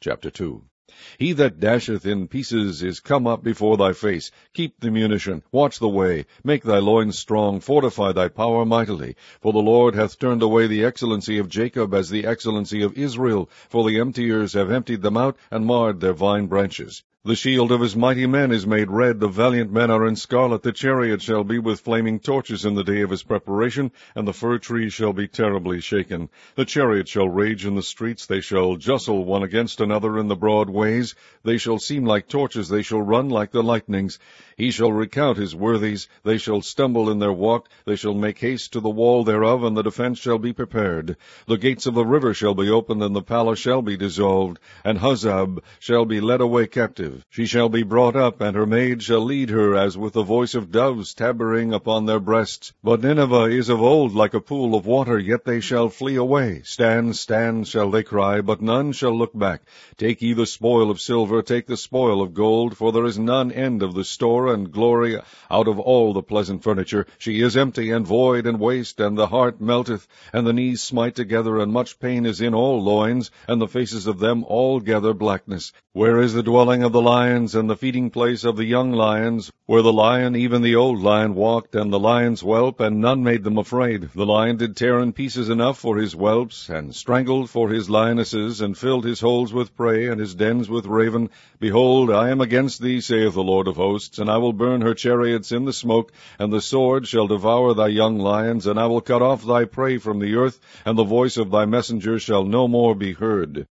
Chapter 2. He that dasheth in pieces is come up before thy face. Keep the munition, watch the way, make thy loins strong, fortify thy power mightily. For the Lord hath turned away the excellency of Jacob as the excellency of Israel, for the emptiers have emptied them out, and marred their vine branches. The shield of his mighty men is made red, the valiant men are in scarlet, the chariot shall be with flaming torches in the day of his preparation, and the fir tree shall be terribly shaken. The chariot shall rage in the streets, they shall justle one against another in the broad ways, they shall seem like torches, they shall run like the lightnings. He shall recount his worthies, they shall stumble in their walk, they shall make haste to the wall thereof, and the defense shall be prepared. The gates of the river shall be opened, and the palace shall be dissolved, and Huzzab shall be led away captive. She shall be brought up, and her maid shall lead her, as with the voice of doves tabering upon their breasts. But Nineveh is of old like a pool of water, yet they shall flee away. Stand, stand, shall they cry, but none shall look back. Take ye the spoil of silver, take the spoil of gold, for there is none end of the store and glory out of all the pleasant furniture. She is empty and void and waste, and the heart melteth, and the knees smite together, and much pain is in all loins, and the faces of them altogether blackness. Where is the dwelling of the lions, and the feeding place of the young lions, where the lion, even the old lion, walked, and the lion's whelp, and none made them afraid? The lion did tear in pieces enough for his whelps, and strangled for his lionesses, and filled his holes with prey, and his dens with raven. Behold, I am against thee, saith the Lord of hosts, and I will burn her chariots in the smoke, and the sword shall devour thy young lions, and I will cut off thy prey from the earth, and the voice of thy messengers shall no more be heard.